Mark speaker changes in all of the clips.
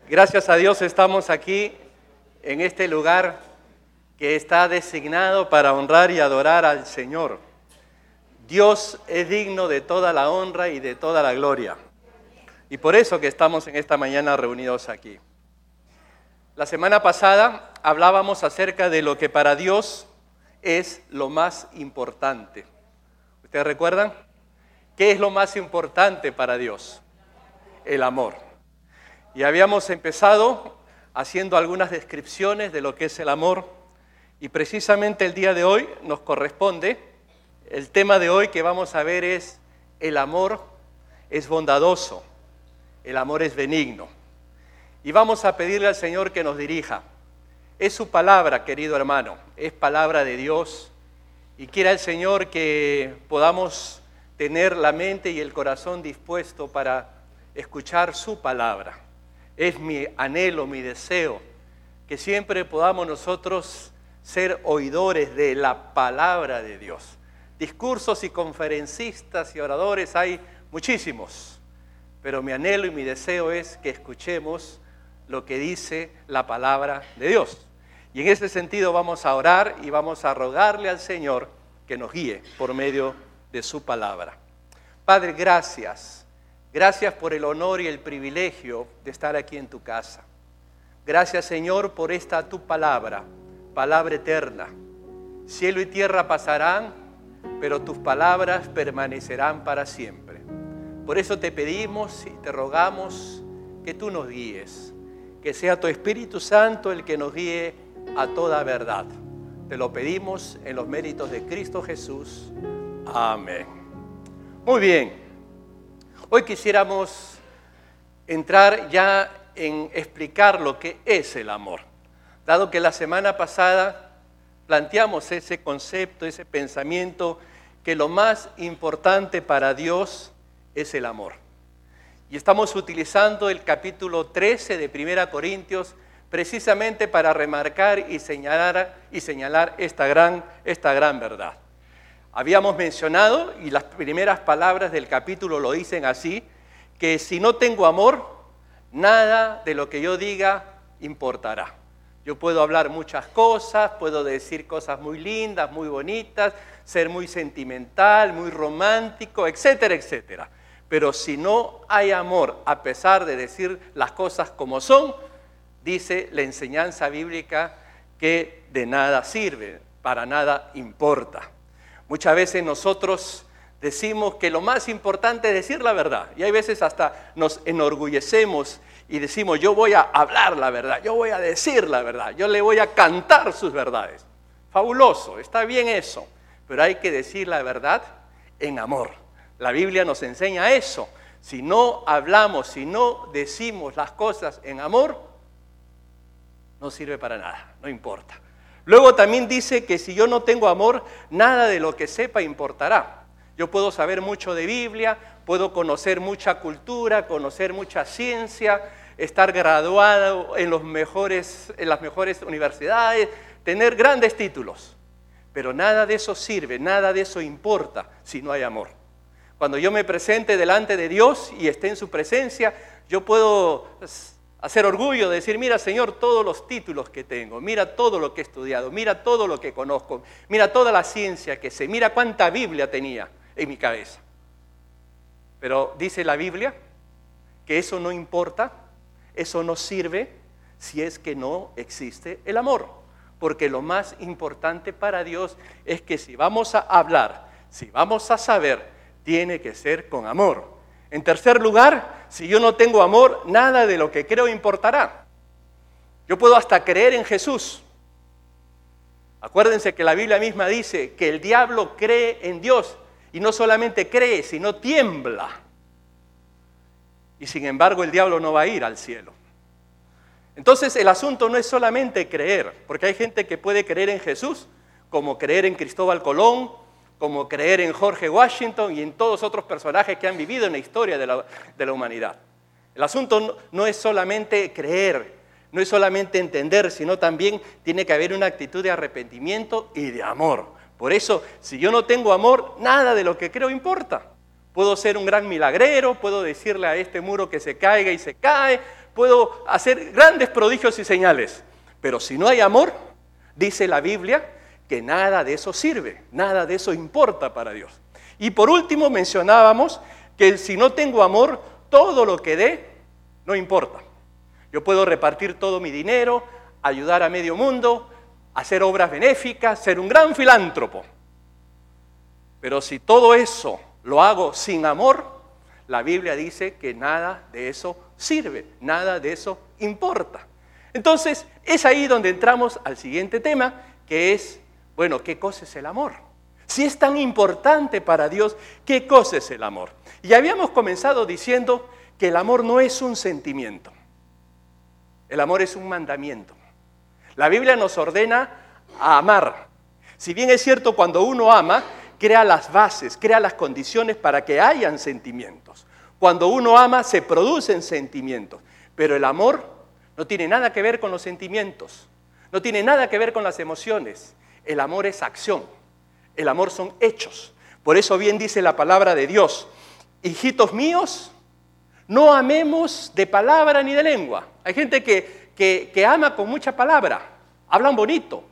Speaker 1: Gracias a Dios estamos aquí en este lugar que está designado para honrar y adorar al Señor. Dios es digno de toda la honra y de toda la gloria. Y por eso que estamos en esta mañana reunidos aquí. La semana pasada hablábamos acerca de lo que para Dios es lo más importante. ¿Ustedes recuerdan? ¿Qué es lo más importante para Dios? El amor. Y habíamos empezado haciendo algunas descripciones de lo que es el amor. Y precisamente el día de hoy nos corresponde, el tema de hoy que vamos a ver es: el amor es bondadoso, el amor es benigno. Y vamos a pedirle al Señor que nos dirija. Es su palabra, querido hermano, es palabra de Dios. Y quiera el Señor que podamos tener la mente y el corazón dispuesto para escuchar su palabra. Es mi anhelo, mi deseo, que siempre podamos nosotros ser oidores de la palabra de Dios. Discursos y conferencistas y oradores hay muchísimos, pero mi anhelo y mi deseo es que escuchemos lo que dice la palabra de Dios. Y en ese sentido vamos a orar y vamos a rogarle al Señor que nos guíe por medio de su palabra. Padre, gracias. Gracias por el honor y el privilegio de estar aquí en tu casa. Gracias, Señor, por esta tu palabra, palabra eterna. Cielo y tierra pasarán, pero tus palabras permanecerán para siempre. Por eso te pedimos y te rogamos que tú nos guíes, que sea tu Espíritu Santo el que nos guíe a toda verdad. Te lo pedimos en los méritos de Cristo Jesús. Amén. Muy bien. Hoy quisiéramos entrar ya en explicar lo que es el amor. Dado que la semana pasada planteamos ese concepto, ese pensamiento, que lo más importante para Dios es el amor. Y estamos utilizando el capítulo 13 de 1 Corintios precisamente para remarcar y señalar esta gran verdad. Habíamos mencionado, y las primeras palabras del capítulo lo dicen así, que si no tengo amor, nada de lo que yo diga importará. Yo puedo hablar muchas cosas, puedo decir cosas muy lindas, muy bonitas, ser muy sentimental, muy romántico, etcétera, etcétera. Pero si no hay amor, a pesar de decir las cosas como son, dice la enseñanza bíblica que de nada sirve, para nada importa. Muchas veces nosotros decimos que lo más importante es decir la verdad. Y hay veces hasta nos enorgullecemos y decimos: yo voy a hablar la verdad, yo voy a decir la verdad, yo le voy a cantar sus verdades. Fabuloso, está bien eso, pero hay que decir la verdad en amor. La Biblia nos enseña eso. Si no hablamos, si no decimos las cosas en amor, no sirve para nada, no importa. Luego también dice que si yo no tengo amor, nada de lo que sepa importará. Yo puedo saber mucho de Biblia, puedo conocer mucha cultura, conocer mucha ciencia, estar graduado en las mejores universidades, tener grandes títulos. Pero nada de eso sirve, nada de eso importa si no hay amor. Cuando yo me presente delante de Dios y esté en su presencia, yo puedo hacer orgullo de decir: mira, Señor, todos los títulos que tengo, mira todo lo que he estudiado, mira todo lo que conozco, mira toda la ciencia que sé, mira cuánta Biblia tenía en mi cabeza. Pero dice la Biblia que eso no importa, eso no sirve si es que no existe el amor. Porque lo más importante para Dios es que si vamos a hablar, si vamos a saber, tiene que ser con amor. En tercer lugar, si yo no tengo amor, nada de lo que creo importará. Yo puedo hasta creer en Jesús. Acuérdense que la Biblia misma dice que el diablo cree en Dios. Y no solamente cree, sino tiembla. Y sin embargo, el diablo no va a ir al cielo. Entonces, el asunto no es solamente creer, porque hay gente que puede creer en Jesús, como creer en Cristóbal Colón, como creer en George Washington y en todos otros personajes que han vivido en la historia de la humanidad. El asunto no es solamente creer, no es solamente entender, sino también tiene que haber una actitud de arrepentimiento y de amor. Por eso, si yo no tengo amor, nada de lo que creo importa. Puedo ser un gran milagrero, puedo decirle a este muro que se caiga y se cae, puedo hacer grandes prodigios y señales. Pero si no hay amor, dice la Biblia, que nada de eso sirve, nada de eso importa para Dios. Y por último mencionábamos que si no tengo amor, todo lo que dé no importa. Yo puedo repartir todo mi dinero, ayudar a medio mundo, hacer obras benéficas, ser un gran filántropo. Pero si todo eso lo hago sin amor, la Biblia dice que nada de eso sirve, nada de eso importa. Entonces, es ahí donde entramos al siguiente tema, que es, bueno, ¿qué cosa es el amor? Si es tan importante para Dios, ¿qué cosa es el amor? Y habíamos comenzado diciendo que el amor no es un sentimiento. El amor es un mandamiento. La Biblia nos ordena a amar. Si bien es cierto, cuando uno ama, crea las bases, crea las condiciones para que hayan sentimientos. Cuando uno ama, se producen sentimientos. Pero el amor no tiene nada que ver con los sentimientos. No tiene nada que ver con las emociones. El amor es acción. El amor son hechos. Por eso bien dice la palabra de Dios: hijitos míos, no amemos de palabra ni de lengua. Hay gente que ama con mucha palabra, hablan bonito,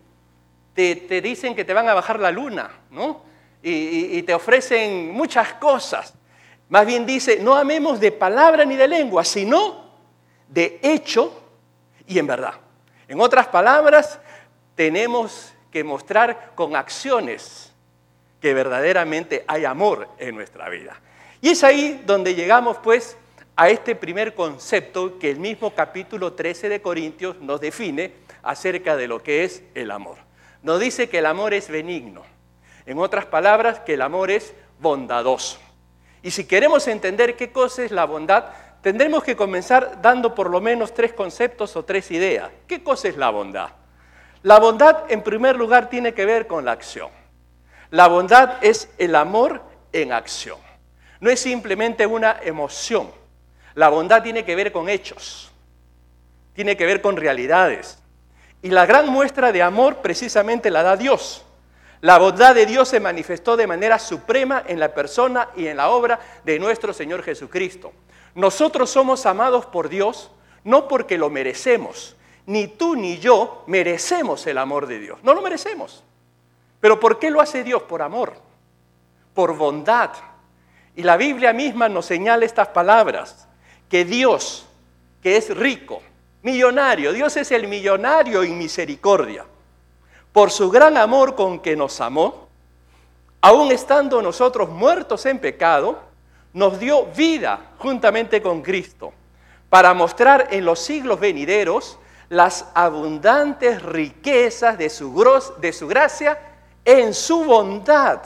Speaker 1: te dicen que te van a bajar la luna, ¿no? Y te ofrecen muchas cosas. Más bien dice, no amemos de palabra ni de lengua, sino de hecho y en verdad. En otras palabras, tenemos que mostrar con acciones que verdaderamente hay amor en nuestra vida. Y es ahí donde llegamos, pues, a este primer concepto que el mismo capítulo 13 de Corintios nos define acerca de lo que es el amor. Nos dice que el amor es benigno. En otras palabras, que el amor es bondadoso. Y si queremos entender qué cosa es la bondad, tendremos que comenzar dando por lo menos 3 conceptos o 3 ideas. ¿Qué cosa es la bondad? La bondad, en primer lugar, tiene que ver con la acción. La bondad es el amor en acción. No es simplemente una emoción. La bondad tiene que ver con hechos, tiene que ver con realidades. Y la gran muestra de amor precisamente la da Dios. La bondad de Dios se manifestó de manera suprema en la persona y en la obra de nuestro Señor Jesucristo. Nosotros somos amados por Dios no porque lo merecemos. Ni tú ni yo merecemos el amor de Dios. No lo merecemos. ¿Pero por qué lo hace Dios? Por amor, por bondad. Y la Biblia misma nos señala estas palabras, que Dios, que es rico, millonario, Dios es el millonario en misericordia, por su gran amor con que nos amó, aun estando nosotros muertos en pecado, nos dio vida juntamente con Cristo, para mostrar en los siglos venideros las abundantes riquezas de su gracia en su bondad,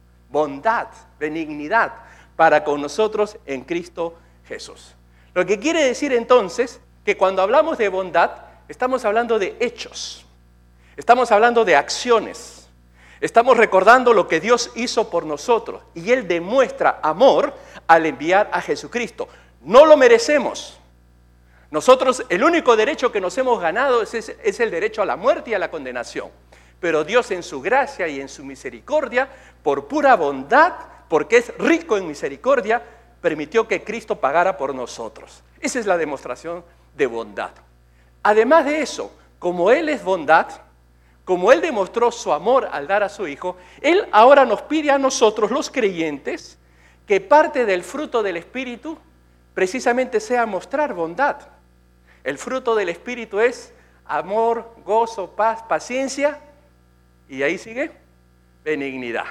Speaker 1: benignidad, para con nosotros en Cristo Jesús. Lo que quiere decir entonces que cuando hablamos de bondad, estamos hablando de hechos, estamos hablando de acciones, estamos recordando lo que Dios hizo por nosotros y Él demuestra amor al enviar a Jesucristo. No lo merecemos. Nosotros el único derecho que nos hemos ganado es el derecho a la muerte y a la condenación. Pero Dios en su gracia y en su misericordia, por pura bondad, porque es rico en misericordia, permitió que Cristo pagara por nosotros. Esa es la demostración de bondad. Además de eso, como Él es bondad, como Él demostró su amor al dar a su Hijo, Él ahora nos pide a nosotros, los creyentes, que parte del fruto del Espíritu precisamente sea mostrar bondad. El fruto del Espíritu es amor, gozo, paz, paciencia, y ahí sigue, benignidad.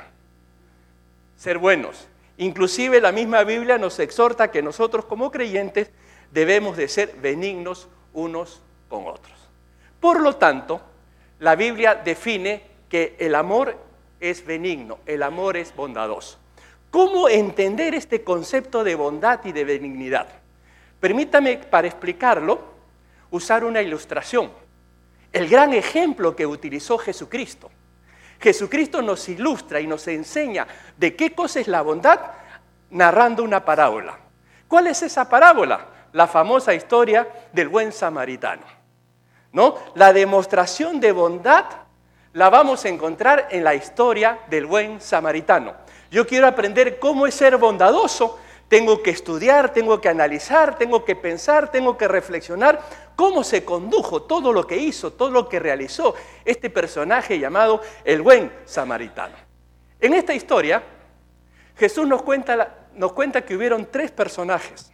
Speaker 1: Ser buenos. Inclusive la misma Biblia nos exhorta que nosotros como creyentes debemos de ser benignos unos con otros. Por lo tanto, la Biblia define que el amor es benigno, el amor es bondadoso. ¿Cómo entender este concepto de bondad y de benignidad? Permítame, para explicarlo, usar una ilustración. El gran ejemplo que utilizó Jesucristo. Jesucristo nos ilustra y nos enseña de qué cosa es la bondad narrando una parábola. ¿Cuál es esa parábola? La famosa historia del buen samaritano, ¿no? La demostración de bondad la vamos a encontrar en la historia del buen samaritano. Yo quiero aprender cómo es ser bondadoso, tengo que estudiar, tengo que analizar, tengo que pensar, tengo que reflexionar cómo se condujo todo lo que hizo, todo lo que realizó este personaje llamado el buen samaritano. En esta historia, Jesús nos cuenta que hubieron tres personajes: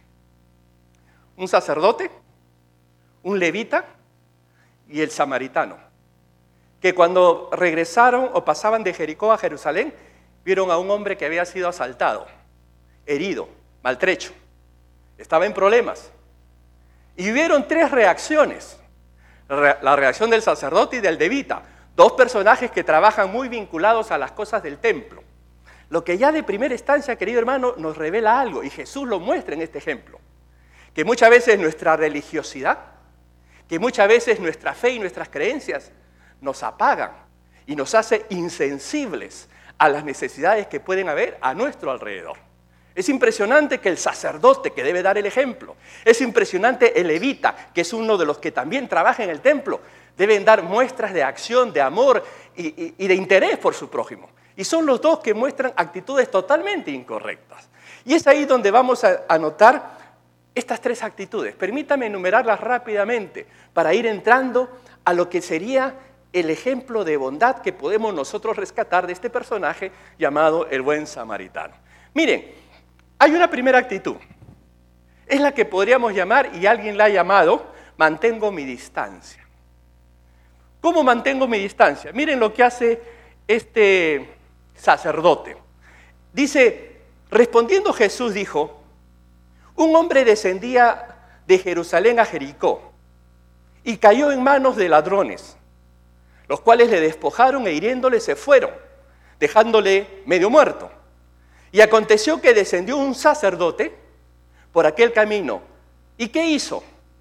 Speaker 1: un sacerdote, un levita y el samaritano, que cuando regresaron o pasaban de Jericó a Jerusalén, vieron a un hombre que había sido asaltado, herido, maltrecho, estaba en problemas. Y vieron tres reacciones: la reacción del sacerdote y del levita, dos personajes que trabajan muy vinculados a las cosas del templo. Lo que ya de primera instancia, querido hermano, nos revela algo, y Jesús lo muestra en este ejemplo, que muchas veces nuestra religiosidad, que muchas veces nuestra fe y nuestras creencias nos apagan y nos hace insensibles a las necesidades que pueden haber a nuestro alrededor. Es impresionante que el sacerdote, que debe dar el ejemplo, es impresionante el levita, que es uno de los que también trabaja en el templo, deben dar muestras de acción, de amor y de interés por su prójimo. Y son los dos que muestran actitudes totalmente incorrectas. Y es ahí donde vamos a notar estas tres actitudes. Permítame enumerarlas rápidamente para ir entrando a lo que sería el ejemplo de bondad que podemos nosotros rescatar de este personaje llamado el buen samaritano. Miren, hay una primera actitud. Es la que podríamos llamar, y alguien la ha llamado, mantengo mi distancia. ¿Cómo mantengo mi distancia? Miren lo que hace este sacerdote. Dice, respondiendo Jesús dijo: un hombre descendía de Jerusalén a Jericó y cayó en manos de ladrones, los cuales le despojaron e hiriéndole se fueron, dejándole medio muerto. Y aconteció que descendió un sacerdote por aquel camino. ¿Y qué hizo?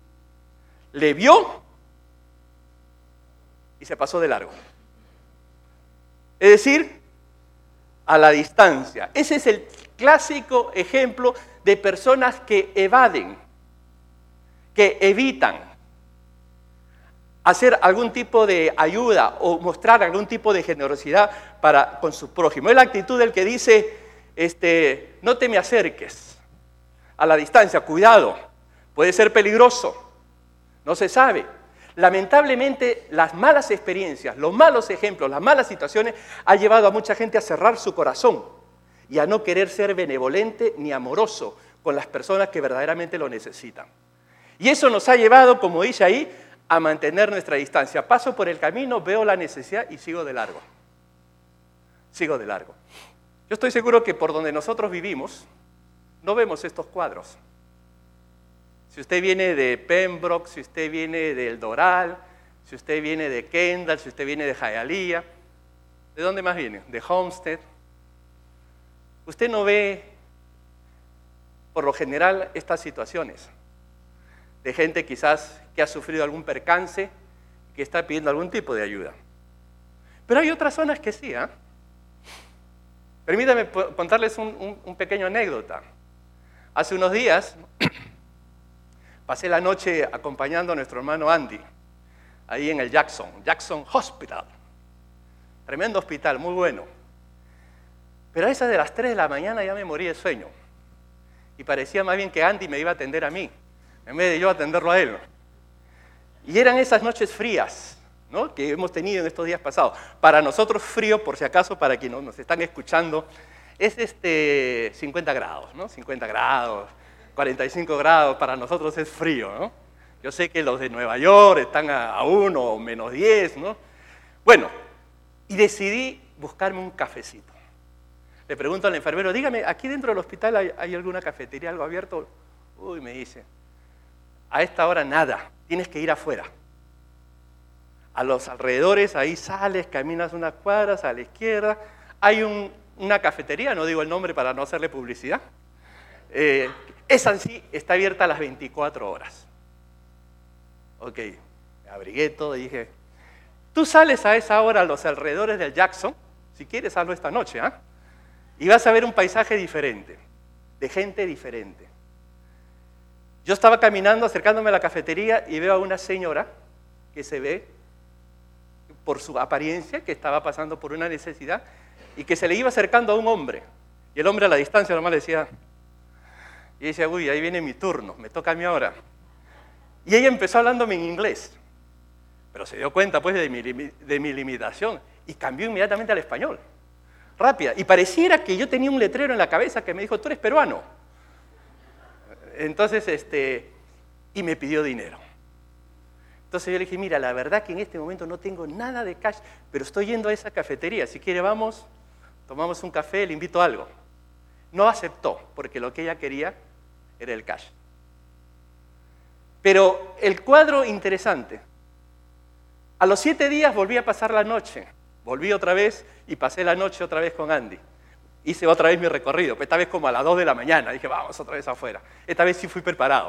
Speaker 1: Le vio y se pasó de largo. Es decir, a la distancia. Ese es el clásico ejemplo de personas que evaden, que evitan hacer algún tipo de ayuda o mostrar algún tipo de generosidad con su prójimo. Es la actitud del que dice, no te me acerques, a la distancia, cuidado, puede ser peligroso, no se sabe. Lamentablemente, las malas experiencias, los malos ejemplos, las malas situaciones han llevado a mucha gente a cerrar su corazón y a no querer ser benevolente ni amoroso con las personas que verdaderamente lo necesitan. Y eso nos ha llevado, como dice ahí, a mantener nuestra distancia. Paso por el camino, veo la necesidad y sigo de largo. Sigo de largo. Yo estoy seguro que por donde nosotros vivimos, no vemos estos cuadros. Si usted viene de Pembroke, si usted viene del Doral, si usted viene de Kendall, si usted viene de Hialeah, ¿de dónde más viene? De Homestead. Usted no ve, por lo general, estas situaciones de gente quizás que ha sufrido algún percance, que está pidiendo algún tipo de ayuda. Pero hay otras zonas que sí, ¿eh? Permítanme contarles un pequeño anécdota. Hace unos días pasé la noche acompañando a nuestro hermano Andy, ahí en el Jackson Hospital. Tremendo hospital, muy bueno. Pero a esas de las 3 de la mañana ya me morí de sueño. Y parecía más bien que Andy me iba a atender a mí, en vez de yo atenderlo a él. Y eran esas noches frías, ¿no?, que hemos tenido en estos días pasados. Para nosotros frío, por si acaso, para quienes nos están escuchando, es 50 grados, ¿no? 50 grados, 45 grados, para nosotros es frío, ¿no? Yo sé que los de Nueva York están a 1 o menos 10, ¿no? Bueno, y decidí buscarme un cafecito. Le pregunto al enfermero, dígame, ¿aquí dentro del hospital hay alguna cafetería, algo abierto? Uy, me dice, a esta hora nada, tienes que ir afuera. A los alrededores, ahí sales, caminas unas cuadras a la izquierda, hay una cafetería, no digo el nombre para no hacerle publicidad, esa en sí está abierta a las 24 horas. Ok, me abrigué todo y dije, tú sales a esa hora a los alrededores del Jackson, si quieres hazlo esta noche, ¿ah? Y vas a ver un paisaje diferente, de gente diferente. Yo estaba caminando, acercándome a la cafetería y veo a una señora que se ve, por su apariencia, que estaba pasando por una necesidad y que se le iba acercando a un hombre. Y el hombre a la distancia nomás le decía, Y decía, uy, ahí viene mi turno, me toca a mí ahora. Y ella empezó hablándome en inglés, pero se dio cuenta pues de mi limitación y cambió inmediatamente al español, rápida. Y pareciera que yo tenía un letrero en la cabeza que me dijo, tú eres peruano. Entonces, y me pidió dinero. Entonces yo le dije, mira, la verdad que en este momento no tengo nada de cash, pero estoy yendo a esa cafetería, si quiere vamos, tomamos un café, le invito a algo. No aceptó, porque lo que ella quería era el cash. Pero el cuadro interesante, a los 7 días volví a pasar la noche, volví otra vez y pasé la noche otra vez con Andy. Hice otra vez mi recorrido, esta vez como a las 2 de la mañana, dije, vamos otra vez afuera. Esta vez sí fui preparado.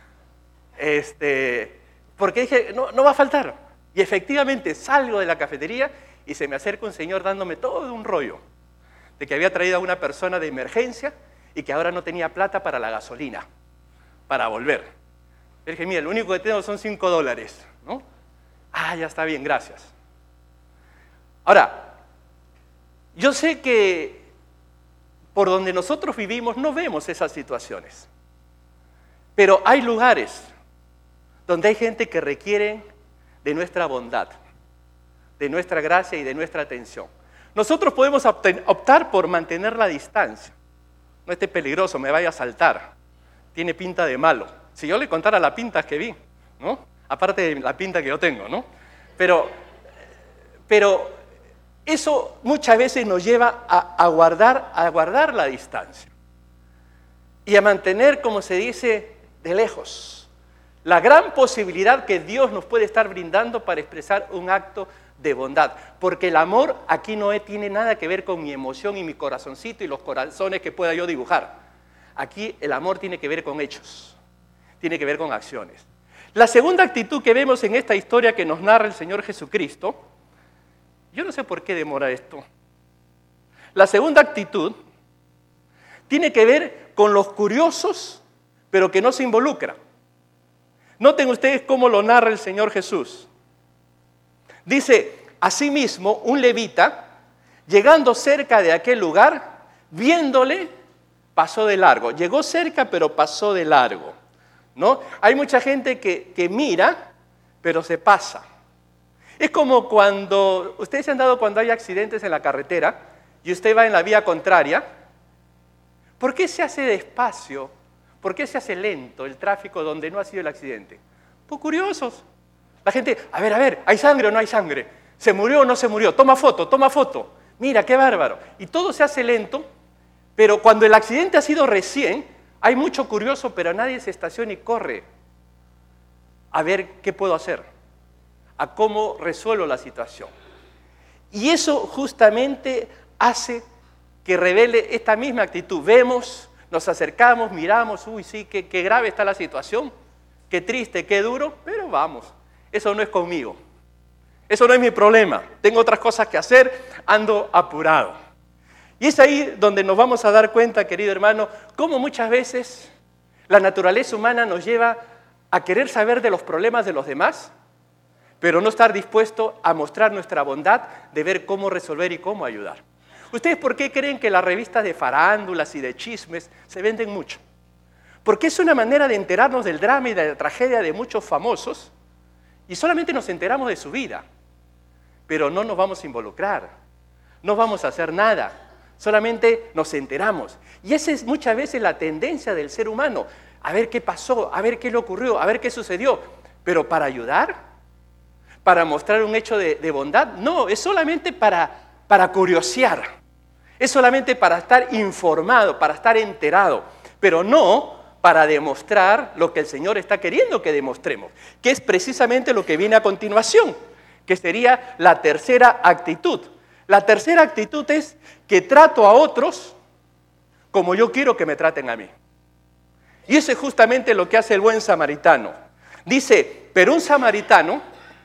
Speaker 1: Porque dije, no va a faltar. Y efectivamente salgo de la cafetería y se me acerca un señor dándome todo un rollo de que había traído a una persona de emergencia y que ahora no tenía plata para la gasolina, para volver. Le dije, mira, lo único que tengo son $5, ¿no? Ah, ya está bien, gracias. Ahora, yo sé que por donde nosotros vivimos no vemos esas situaciones, pero hay lugares donde hay gente que requiere de nuestra bondad, de nuestra gracia y de nuestra atención. Nosotros podemos optar por mantener la distancia. No esté peligroso, me vaya a asaltar. Tiene pinta de malo. Si yo le contara las pintas que vi, ¿no? Aparte de la pinta que yo tengo, ¿no? Pero eso muchas veces nos lleva a guardar la distancia y a mantener, como se dice, de lejos la gran posibilidad que Dios nos puede estar brindando para expresar un acto de bondad. Porque el amor aquí no tiene nada que ver con mi emoción y mi corazoncito y los corazones que pueda yo dibujar. Aquí el amor tiene que ver con hechos, tiene que ver con acciones. La segunda actitud que vemos en esta historia que nos narra el Señor Jesucristo, yo no sé por qué demora esto. La segunda actitud tiene que ver con los curiosos, pero que no se involucran. Noten ustedes cómo lo narra el Señor Jesús. Dice, asimismo, un levita, llegando cerca de aquel lugar, viéndole, pasó de largo. Llegó cerca, pero pasó de largo, ¿no? Hay mucha gente que mira, pero se pasa. Es como cuando, ustedes se han dado cuando hay accidentes en la carretera y usted va en la vía contraria. ¿Por qué se hace despacio? ¿Por qué se hace lento el tráfico donde no ha sido el accidente? Pues curiosos. La gente, a ver, ¿hay sangre o no hay sangre? ¿Se murió o no se murió? Toma foto. Mira, qué bárbaro. Y todo se hace lento, pero cuando el accidente ha sido recién, hay mucho curioso, pero nadie se estaciona y corre a ver qué puedo hacer, a cómo resuelvo la situación. Y eso justamente hace que revele esta misma actitud. Vemos, nos acercamos, miramos, uy, sí, qué grave está la situación, qué triste, qué duro, pero vamos, eso no es conmigo, eso no es mi problema, tengo otras cosas que hacer, ando apurado. Y es ahí donde nos vamos a dar cuenta, querido hermano, cómo muchas veces la naturaleza humana nos lleva a querer saber de los problemas de los demás, pero no estar dispuesto a mostrar nuestra bondad de ver cómo resolver y cómo ayudar. ¿Ustedes por qué creen que las revistas de farándulas y de chismes se venden mucho? Porque es una manera de enterarnos del drama y de la tragedia de muchos famosos y solamente nos enteramos de su vida, pero no nos vamos a involucrar, no vamos a hacer nada, solamente nos enteramos. Y esa es muchas veces la tendencia del ser humano, a ver qué pasó, a ver qué le ocurrió, a ver qué sucedió, pero para ayudar, para mostrar un hecho de bondad, no, es solamente para curiosear. Es solamente para estar informado, para estar enterado, pero no para demostrar lo que el Señor está queriendo que demostremos, que es precisamente lo que viene a continuación, que sería la tercera actitud. La tercera actitud es que trato a otros como yo quiero que me traten a mí. Y eso es justamente lo que hace el buen samaritano. Dice, pero un samaritano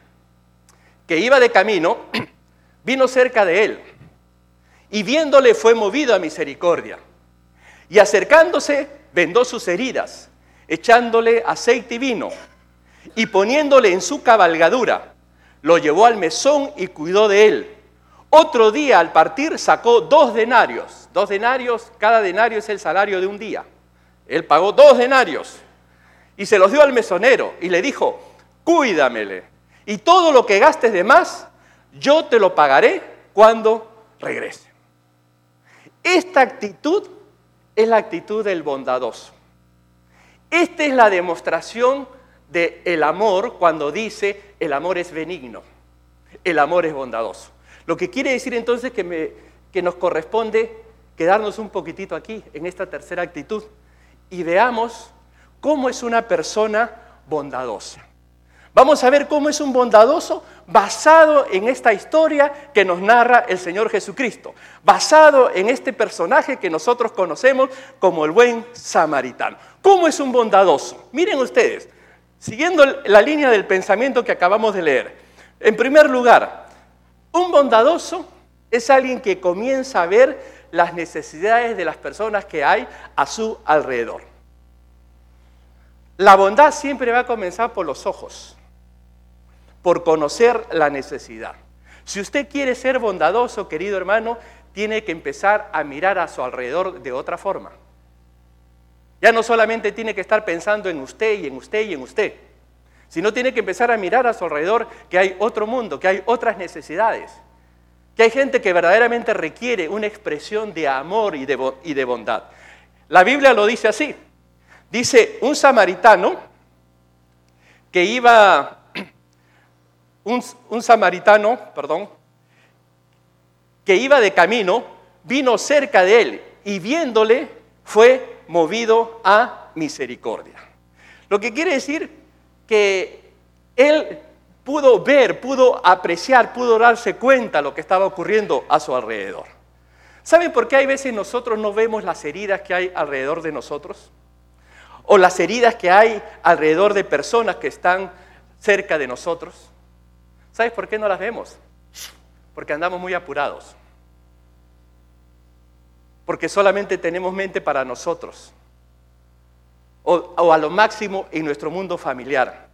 Speaker 1: que iba de camino, vino cerca de él, y viéndole fue movido a misericordia. Y acercándose, vendó sus heridas, echándole aceite y vino, y poniéndole en su cabalgadura, lo llevó al mesón y cuidó de él. Otro día, al partir, sacó 2 denarios. 2 denarios, cada denario es el salario de un día. Él pagó 2 denarios y se los dio al mesonero y le dijo, cuídamele, y todo lo que gastes de más, yo te lo pagaré cuando regrese. Esta actitud es la actitud del bondadoso. Esta es la demostración del amor cuando dice el amor es benigno, el amor es bondadoso. Lo que quiere decir entonces que nos corresponde quedarnos un poquitito aquí, en esta tercera actitud, y veamos cómo es una persona bondadosa. Vamos a ver cómo es un bondadoso basado en esta historia que nos narra el Señor Jesucristo, basado en este personaje que nosotros conocemos como el buen samaritano. ¿Cómo es un bondadoso? Miren ustedes, siguiendo la línea del pensamiento que acabamos de leer. En primer lugar, un bondadoso es alguien que comienza a ver las necesidades de las personas que hay a su alrededor. La bondad siempre va a comenzar por los ojos, por conocer la necesidad. Si usted quiere ser bondadoso, querido hermano, tiene que empezar a mirar a su alrededor de otra forma. Ya no solamente tiene que estar pensando en usted y en usted y en usted, sino tiene que empezar a mirar a su alrededor que hay otro mundo, que hay otras necesidades, que hay gente que verdaderamente requiere una expresión de amor y de bondad. La Biblia lo dice así. Dice, un samaritano que iba... Un samaritano, que iba de camino, vino cerca de él y viéndole fue movido a misericordia. Lo que quiere decir que él pudo ver, pudo apreciar, pudo darse cuenta de lo que estaba ocurriendo a su alrededor. ¿Saben por qué hay veces nosotros no vemos las heridas que hay alrededor de nosotros? O las heridas que hay alrededor de personas que están cerca de nosotros. ¿Sabes por qué no las vemos? Porque andamos muy apurados. Porque solamente tenemos mente para nosotros. O a lo máximo en nuestro mundo familiar.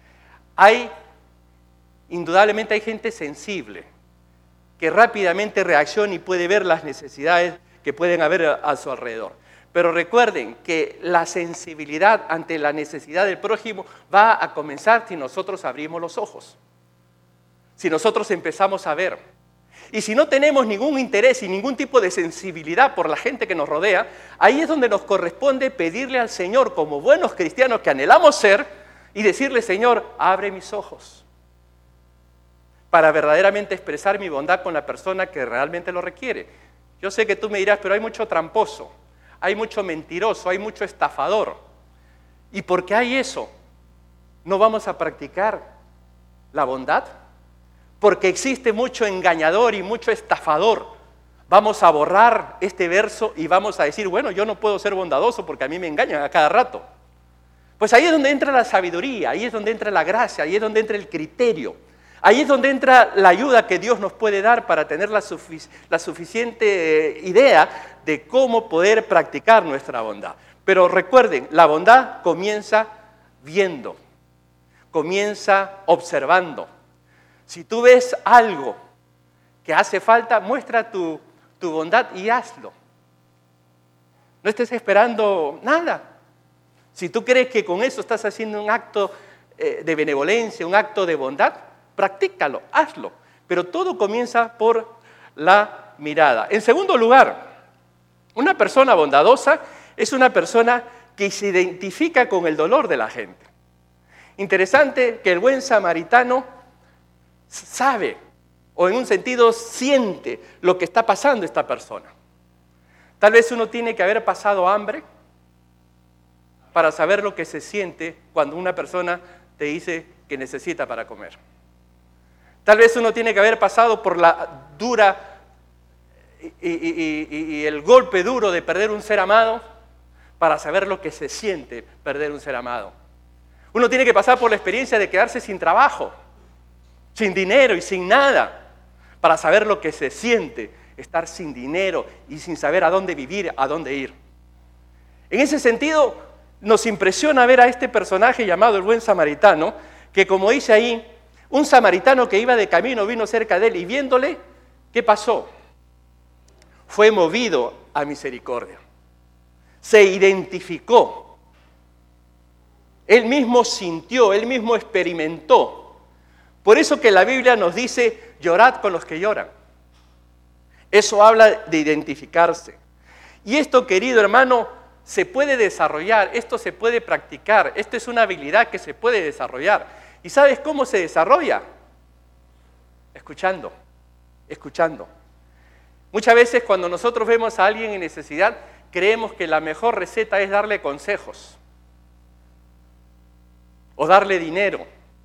Speaker 1: Indudablemente hay gente sensible que rápidamente reacciona y puede ver las necesidades que pueden haber a su alrededor. Pero recuerden que la sensibilidad ante la necesidad del prójimo va a comenzar si nosotros abrimos los ojos. Si nosotros empezamos a ver. Y si no tenemos ningún interés y ningún tipo de sensibilidad por la gente que nos rodea, ahí es donde nos corresponde pedirle al Señor, como buenos cristianos que anhelamos ser, y decirle, Señor, abre mis ojos para verdaderamente expresar mi bondad con la persona que realmente lo requiere. Yo sé que tú me dirás, pero hay mucho tramposo, hay mucho mentiroso, hay mucho estafador. ¿Y por qué hay eso? ¿No vamos a practicar la bondad? Porque existe mucho engañador y mucho estafador. Vamos a borrar este verso y vamos a decir, bueno, yo no puedo ser bondadoso porque a mí me engañan a cada rato. Pues ahí es donde entra la sabiduría, ahí es donde entra la gracia, ahí es donde entra el criterio. Ahí es donde entra la ayuda que Dios nos puede dar para tener la suficiente idea de cómo poder practicar nuestra bondad. Pero recuerden, la bondad comienza viendo, comienza observando. Si tú ves algo que hace falta, muestra tu bondad y hazlo. No estés esperando nada. Si tú crees que con eso estás haciendo un acto de benevolencia, un acto de bondad, practícalo, hazlo. Pero todo comienza por la mirada. En segundo lugar, una persona bondadosa es una persona que se identifica con el dolor de la gente. Interesante que el buen samaritano sabe, o en un sentido siente lo que está pasando esta persona. Tal vez uno tiene que haber pasado hambre para saber lo que se siente cuando una persona te dice que necesita para comer. Tal vez uno tiene que haber pasado por la dura y el golpe duro de perder un ser amado para saber lo que se siente perder un ser amado. Uno tiene que pasar por la experiencia de quedarse sin trabajo, sin dinero y sin nada, para saber lo que se siente estar sin dinero y sin saber a dónde vivir, a dónde ir. En ese sentido, nos impresiona ver a este personaje llamado el buen samaritano, que como dice ahí, un samaritano que iba de camino vino cerca de él y viéndole, ¿qué pasó? Fue movido a misericordia. se identificó. Él mismo sintió, él mismo experimentó. Por eso que la Biblia nos dice, llorad con los que lloran. Eso habla de identificarse. Y esto, querido hermano, se puede desarrollar, esto se puede practicar, esto es una habilidad que se puede desarrollar. ¿Y sabes cómo se desarrolla? Escuchando. Muchas veces cuando nosotros vemos a alguien en necesidad, creemos que la mejor receta es darle consejos o darle dinero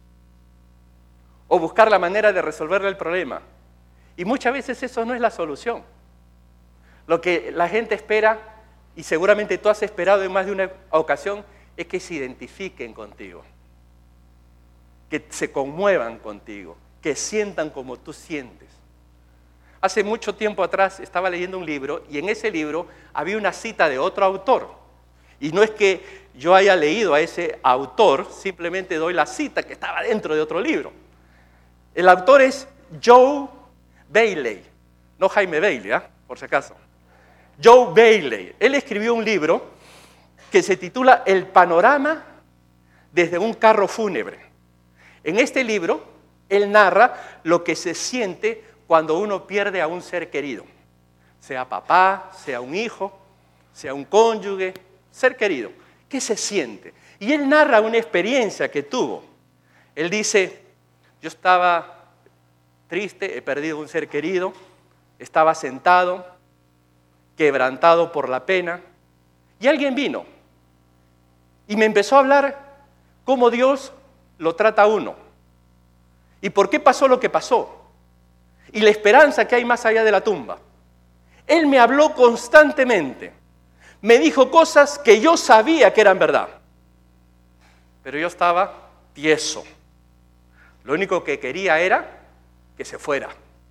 Speaker 1: o buscar la manera de resolverle el problema. Y muchas veces eso no es la solución. Lo que la gente espera, y seguramente tú has esperado en más de una ocasión, es que se identifiquen contigo, que se conmuevan contigo, que sientan como tú sientes. Hace mucho tiempo atrás estaba leyendo un libro y en ese libro había una cita de otro autor. Y no es que yo haya leído a ese autor, simplemente doy la cita que estaba dentro de otro libro. El autor es Joe Bailey, no Jaime Bailey, por si acaso. Joe Bailey. Él escribió un libro que se titula El panorama desde un carro fúnebre. En este libro, él narra lo que se siente cuando uno pierde a un ser querido, sea papá, sea un hijo, sea un cónyuge, ser querido. ¿Qué se siente? Y él narra una experiencia que tuvo. Él dice, yo estaba triste, he perdido un ser querido, estaba sentado, quebrantado por la pena, y alguien vino y me empezó a hablar cómo Dios lo trata a uno y por qué pasó lo que pasó y la esperanza que hay más allá de la tumba. Él me habló constantemente, me dijo cosas que yo sabía que eran verdad, pero yo estaba tieso. Lo único que quería era que se fuera.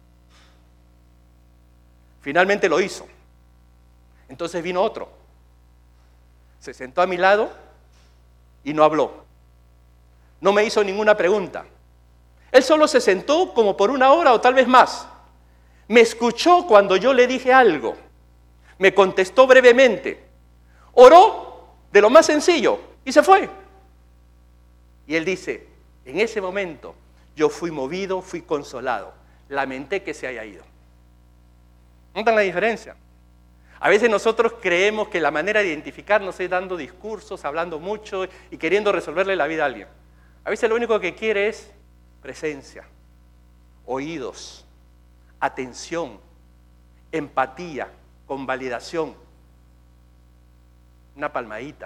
Speaker 1: Finalmente lo hizo. Entonces vino otro, se sentó a mi lado y no habló. No me hizo ninguna pregunta. Él solo se sentó como por una hora o tal vez más. Me escuchó cuando yo le dije algo. Me contestó brevemente. Oró de lo más sencillo y se fue. Y él dice, en ese momento yo fui movido, fui consolado. Lamenté que se haya ido. ¿Notan la diferencia? A veces nosotros creemos que la manera de identificarnos es dando discursos, hablando mucho y queriendo resolverle la vida a alguien. A veces lo único que quiere es presencia, oídos, atención, empatía, convalidación, una palmadita.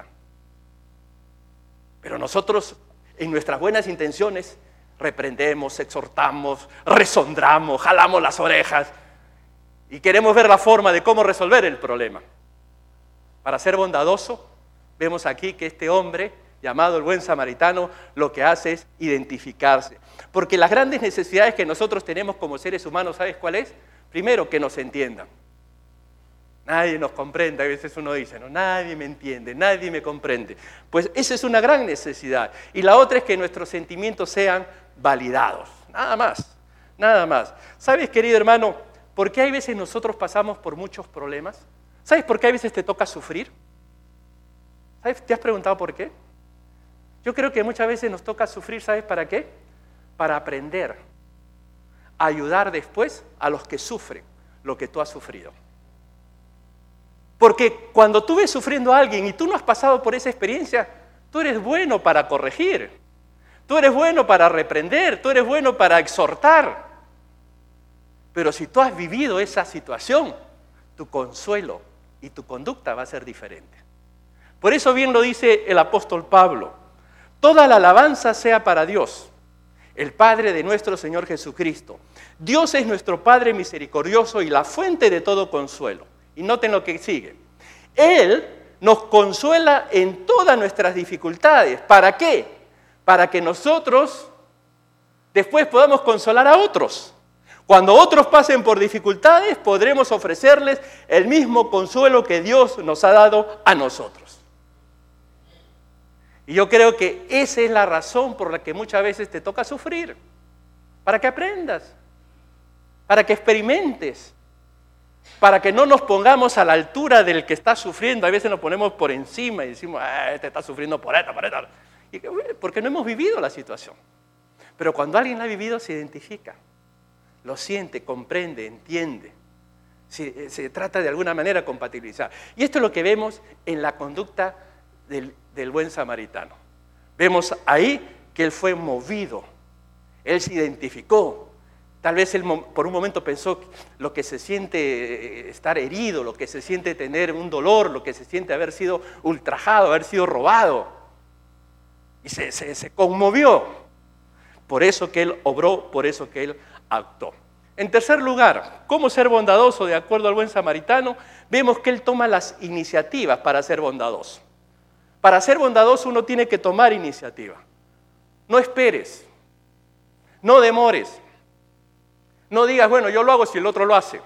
Speaker 1: Pero nosotros, en nuestras buenas intenciones, reprendemos, exhortamos, resondramos, jalamos las orejas y queremos ver la forma de cómo resolver el problema. Para ser bondadoso, vemos aquí que este hombre, llamado el buen samaritano, lo que hace es identificarse. Porque las grandes necesidades que nosotros tenemos como seres humanos, ¿sabes cuál es? Primero, que nos entiendan. Nadie nos comprende, a veces uno dice, no, nadie me entiende, nadie me comprende. Pues esa es una gran necesidad. Y la otra es que nuestros sentimientos sean validados. Nada más, nada más. ¿Sabes, querido hermano, por qué hay veces nosotros pasamos por muchos problemas? ¿Sabes por qué a veces te toca sufrir? ¿Sabes? ¿Te has preguntado por qué? Yo creo que muchas veces nos toca sufrir, ¿sabes para qué? Para aprender a ayudar después a los que sufren lo que tú has sufrido. Porque cuando tú ves sufriendo a alguien y tú no has pasado por esa experiencia, tú eres bueno para corregir, tú eres bueno para reprender, tú eres bueno para exhortar. Pero si tú has vivido esa situación, tu consuelo y tu conducta va a ser diferente. Por eso bien lo dice el apóstol Pablo: toda la alabanza sea para Dios, el Padre de nuestro Señor Jesucristo. Dios es nuestro Padre misericordioso y la fuente de todo consuelo. Y noten lo que sigue. Él nos consuela en todas nuestras dificultades. ¿Para qué? Para que nosotros después podamos consolar a otros. Cuando otros pasen por dificultades, podremos ofrecerles el mismo consuelo que Dios nos ha dado a nosotros. Y yo creo que esa es la razón por la que muchas veces te toca sufrir. Para que aprendas, para que experimentes. para que no nos pongamos a la altura del que está sufriendo. A veces nos ponemos por encima y decimos, este está sufriendo por esto, por esto. Porque no hemos vivido la situación. Pero cuando alguien la ha vivido, se identifica, lo siente, comprende, entiende. Se trata de alguna manera de compatibilizar. Y esto es lo que vemos en la conducta del buen samaritano. Vemos ahí que él fue movido, él se identificó. Tal vez él por un momento pensó lo que se siente estar herido, lo que se siente tener un dolor, lo que se siente haber sido ultrajado, haber sido robado. Y se conmovió. Por eso que él obró, por eso que él actuó. En tercer lugar, ¿cómo ser bondadoso de acuerdo al buen samaritano? Vemos que él toma las iniciativas para ser bondadoso. Para ser bondadoso uno tiene que tomar iniciativa. No esperes, no demores. No digas, bueno, yo lo hago si el otro lo hace.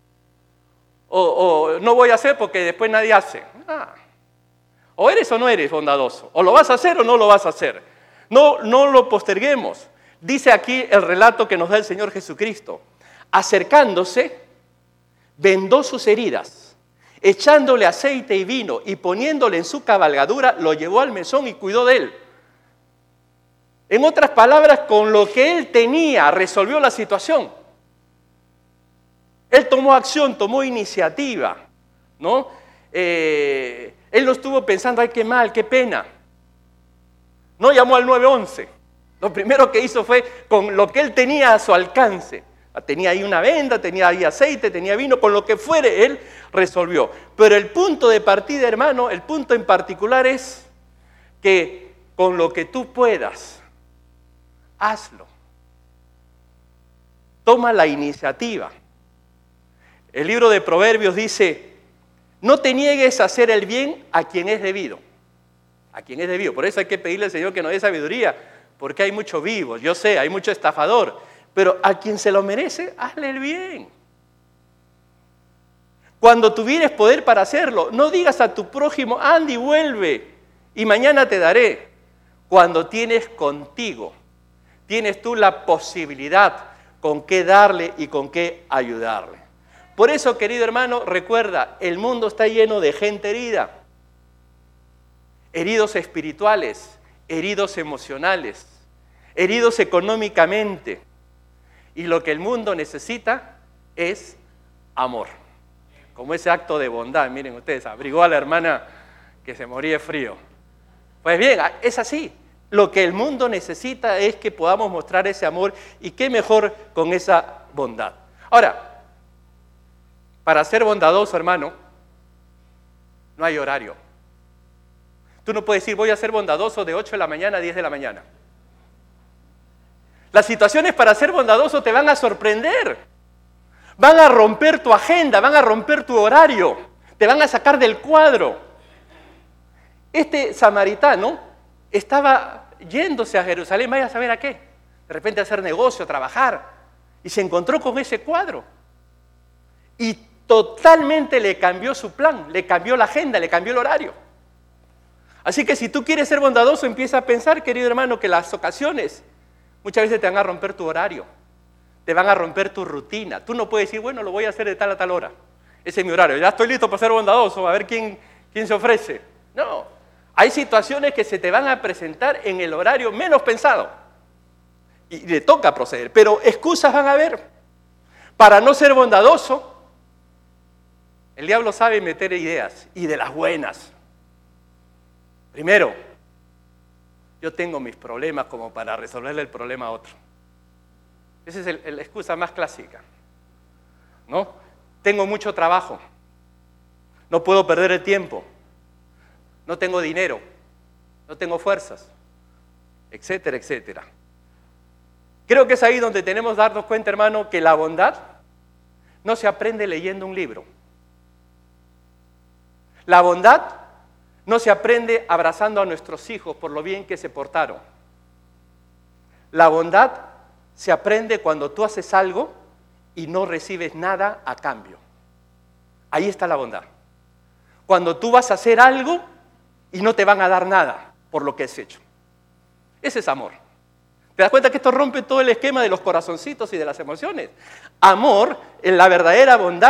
Speaker 1: O no voy a hacer porque después nadie hace. O eres o no eres bondadoso. O lo vas a hacer o no lo vas a hacer. No lo posterguemos. Dice aquí el relato que nos da el Señor Jesucristo. Acercándose, vendó sus heridas, echándole aceite y vino y poniéndole en su cabalgadura, lo llevó al mesón y cuidó de él. En otras palabras, con lo que él tenía, resolvió la situación. Él tomó acción, tomó iniciativa, ¿no? Él no estuvo pensando, ay, qué mal, qué pena. No llamó al 911. Lo primero que hizo fue con lo que él tenía a su alcance. Tenía ahí una venda, tenía ahí aceite, tenía vino, con lo que fuere, él resolvió. Pero el punto de partida, hermano, el punto en particular es que con lo que tú puedas, hazlo. Toma la iniciativa. El libro de Proverbios dice, no te niegues a hacer el bien a quien es debido. A quien es debido. Por eso hay que pedirle al Señor que nos dé sabiduría, porque hay mucho vivo, yo sé, hay mucho estafador. Pero a quien se lo merece, hazle el bien. Cuando tuvieres poder para hacerlo, no digas a tu prójimo, anda y vuelve, y mañana te daré. Cuando tienes contigo, tienes tú la posibilidad con qué darle y con qué ayudarle. Por eso, querido hermano, recuerda, el mundo está lleno de gente herida. Heridos espirituales, heridos emocionales, heridos económicamente. Y lo que el mundo necesita es amor. Como ese acto de bondad, miren ustedes, abrigó a la hermana que se moría de frío. Pues bien, es así. Lo que el mundo necesita es que podamos mostrar ese amor y qué mejor con esa bondad. Ahora, para ser bondadoso, hermano, no hay horario. Tú no puedes decir, voy a ser bondadoso de 8 de la mañana a 10 de la mañana. Las situaciones para ser bondadoso te van a sorprender. Van a romper tu agenda, van a romper tu horario, te van a sacar del cuadro. Este samaritano estaba yéndose a Jerusalén, vaya a saber a qué. De repente a hacer negocio, a trabajar. Y se encontró con ese cuadro. Y totalmente le cambió su plan, le cambió la agenda, le cambió el horario. Así que si tú quieres ser bondadoso, empieza a pensar, querido hermano, que las ocasiones muchas veces te van a romper tu horario, te van a romper tu rutina. Tú no puedes decir, bueno, lo voy a hacer de tal a tal hora. Ese es mi horario, ya estoy listo para ser bondadoso, a ver quién se ofrece. No, hay situaciones que se te van a presentar en el horario menos pensado. Y le toca proceder, pero excusas van a haber. Para no ser bondadoso, el diablo sabe meter ideas, y de las buenas. Primero, yo tengo mis problemas como para resolverle el problema a otro. Esa es la excusa más clásica, ¿no? Tengo mucho trabajo, no puedo perder el tiempo, no tengo dinero, no tengo fuerzas, etcétera, etcétera. Creo que es ahí donde tenemos que darnos cuenta, hermano, que la bondad no se aprende leyendo un libro. La bondad no se aprende abrazando a nuestros hijos por lo bien que se portaron. La bondad se aprende cuando tú haces algo y no recibes nada a cambio. Ahí está la bondad. Cuando tú vas a hacer algo y no te van a dar nada por lo que has hecho. Ese es amor. ¿Te das cuenta que esto rompe todo el esquema de los corazoncitos y de las emociones? Amor, en la verdadera bondad,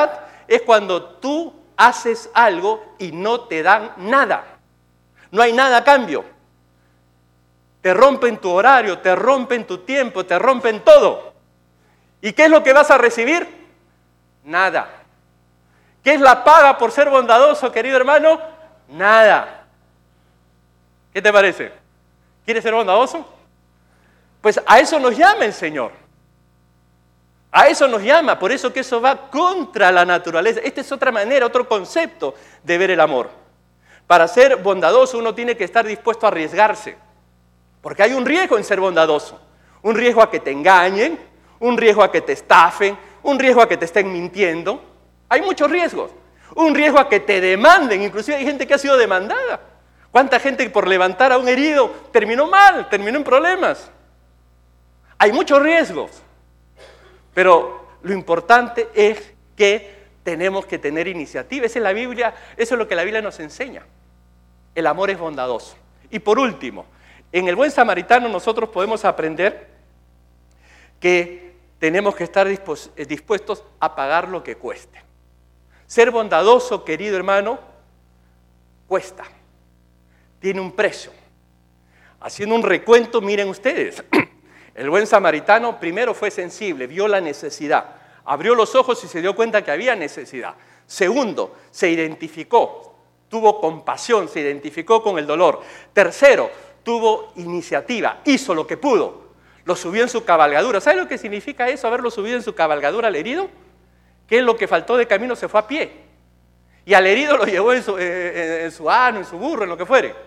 Speaker 1: es cuando tú haces algo y no te dan nada. No hay nada a cambio. Te rompen tu horario, te rompen tu tiempo, te rompen todo. ¿Y qué es lo que vas a recibir? Nada. ¿Qué es la paga por ser bondadoso, querido hermano? Nada. ¿Qué te parece? ¿Quieres ser bondadoso? Pues a eso nos llama el Señor. A eso nos llama, por eso que eso va contra la naturaleza. Esta es otra manera, otro concepto de ver el amor. Para ser bondadoso uno tiene que estar dispuesto a arriesgarse, porque hay un riesgo en ser bondadoso. Un riesgo a que te engañen, un riesgo a que te estafen, un riesgo a que te estén mintiendo. Hay muchos riesgos. Un riesgo a que te demanden, inclusive hay gente que ha sido demandada. ¿Cuánta gente por levantar a un herido terminó mal, terminó en problemas? Hay muchos riesgos. Pero lo importante es que tenemos que tener iniciativa. Esa es la Biblia, eso es lo que la Biblia nos enseña. El amor es bondadoso. Y por último, en el buen samaritano nosotros podemos aprender que tenemos que estar dispuestos a pagar lo que cueste. Ser bondadoso, querido hermano, cuesta. Tiene un precio. Haciendo un recuento, miren ustedes. El buen samaritano primero fue sensible, vio la necesidad, abrió los ojos y se dio cuenta que había necesidad. Segundo, se identificó, tuvo compasión, se identificó con el dolor. Tercero, tuvo iniciativa, hizo lo que pudo, lo subió en su cabalgadura. ¿Sabe lo que significa eso, haberlo subido en su cabalgadura al herido? Que lo que faltó de camino se fue a pie. Y al herido lo llevó en su asno, en su burro, en lo que fuere.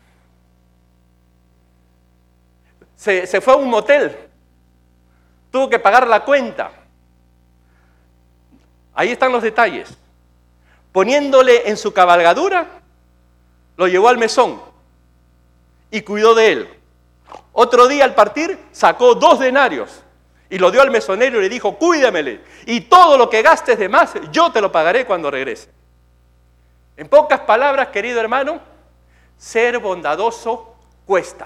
Speaker 1: Se fue a un motel, tuvo que pagar la cuenta. Ahí están los detalles. Poniéndole en su cabalgadura, lo llevó al mesón y cuidó de él. Otro día al partir sacó 2 denarios y lo dio al mesonero y le dijo: cuídamele, y todo lo que gastes de más yo te lo pagaré cuando regrese. En pocas palabras, querido hermano, ser bondadoso cuesta.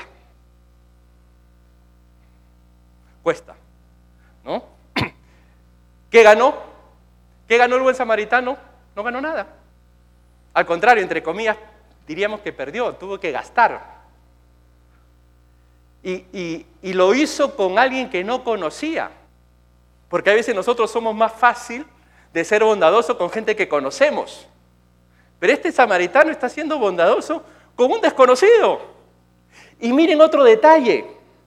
Speaker 1: Cuesta, ¿no? ¿Qué ganó? ¿Qué ganó el buen samaritano? No ganó nada. Al contrario, entre comillas, diríamos que perdió, tuvo que gastar. Y lo hizo con alguien que no conocía. Porque a veces nosotros somos más fácil de ser bondadosos con gente que conocemos. Pero este samaritano está siendo bondadoso con un desconocido. Y miren otro detalle.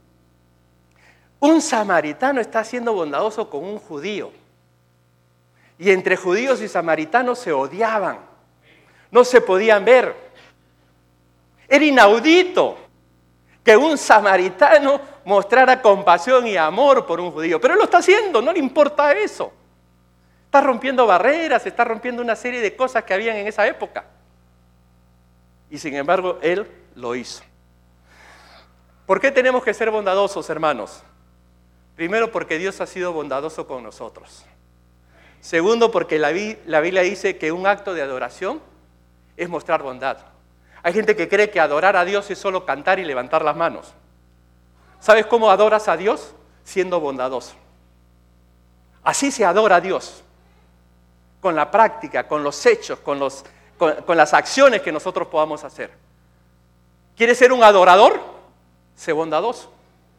Speaker 1: Un samaritano está siendo bondadoso con un judío. Y entre judíos y samaritanos se odiaban. No se podían ver. Era inaudito que un samaritano mostrara compasión y amor por un judío. Pero él lo está haciendo, no le importa eso. Está rompiendo barreras, está rompiendo una serie de cosas que habían en esa época. Y sin embargo, él lo hizo. ¿Por qué tenemos que ser bondadosos, hermanos? Primero, porque Dios ha sido bondadoso con nosotros. Segundo, porque la Biblia dice que un acto de adoración es mostrar bondad. Hay gente que cree que adorar a Dios es solo cantar y levantar las manos. ¿Sabes cómo adoras a Dios? Siendo bondadoso. Así se adora a Dios. Con la práctica, con los hechos, con las acciones que nosotros podamos hacer. ¿Quieres ser un adorador? Sé bondadoso.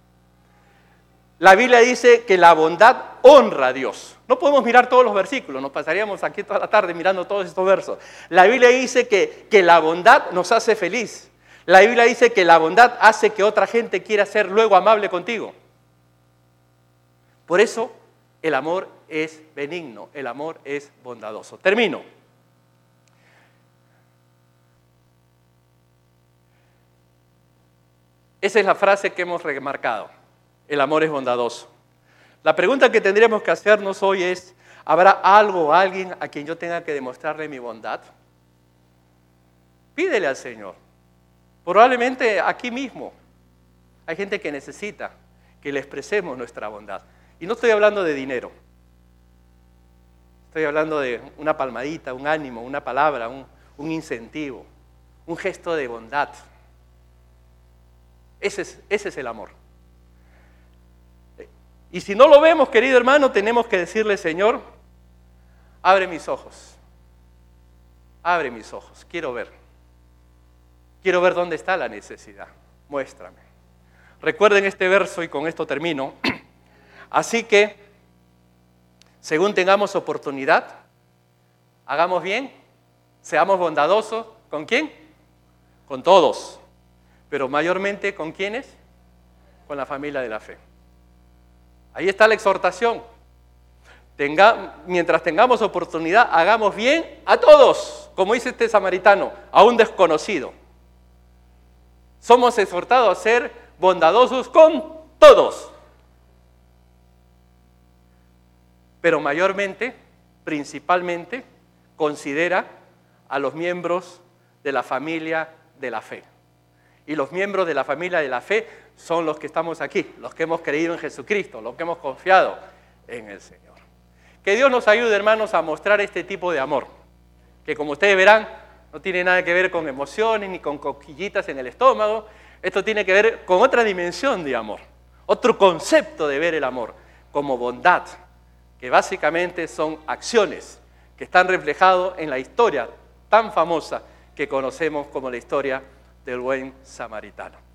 Speaker 1: La Biblia dice que la bondad honra a Dios. No podemos mirar todos los versículos, nos pasaríamos aquí toda la tarde mirando todos estos versos. La Biblia dice que la bondad nos hace feliz. La Biblia dice que la bondad hace que otra gente quiera ser luego amable contigo. Por eso el amor es benigno, el amor es bondadoso. Termino. Esa es la frase que hemos remarcado. El amor es bondadoso. La pregunta que tendríamos que hacernos hoy es: ¿habrá algo o alguien a quien yo tenga que demostrarle mi bondad? Pídele al Señor. Probablemente aquí mismo hay gente que necesita que le expresemos nuestra bondad. Y no estoy hablando de dinero. Estoy hablando de una palmadita, un ánimo, una palabra, un incentivo, un gesto de bondad. Ese es el amor. Y si no lo vemos, querido hermano, tenemos que decirle: Señor, Abre mis ojos. Abre mis ojos. Quiero ver. Quiero ver dónde está la necesidad. Muéstrame. Recuerden este verso y con esto termino. Así que, según tengamos oportunidad, hagamos bien, seamos bondadosos. ¿Con quién? Con todos. Pero mayormente, ¿con quiénes? Con la familia de la fe. Ahí está la exhortación. Mientras tengamos oportunidad, hagamos bien a todos, como dice este samaritano, a un desconocido. Somos exhortados a ser bondadosos con todos. Pero mayormente, principalmente, considera a los miembros de la familia de la fe. Y los miembros de la familia de la fe son los que estamos aquí, los que hemos creído en Jesucristo, los que hemos confiado en el Señor. Que Dios nos ayude, hermanos, a mostrar este tipo de amor, que como ustedes verán, no tiene nada que ver con emociones ni con cosquillitas en el estómago. Esto tiene que ver con otra dimensión de amor, otro concepto de ver el amor, como bondad, que básicamente son acciones que están reflejadas en la historia tan famosa que conocemos como la historia del buen samaritano.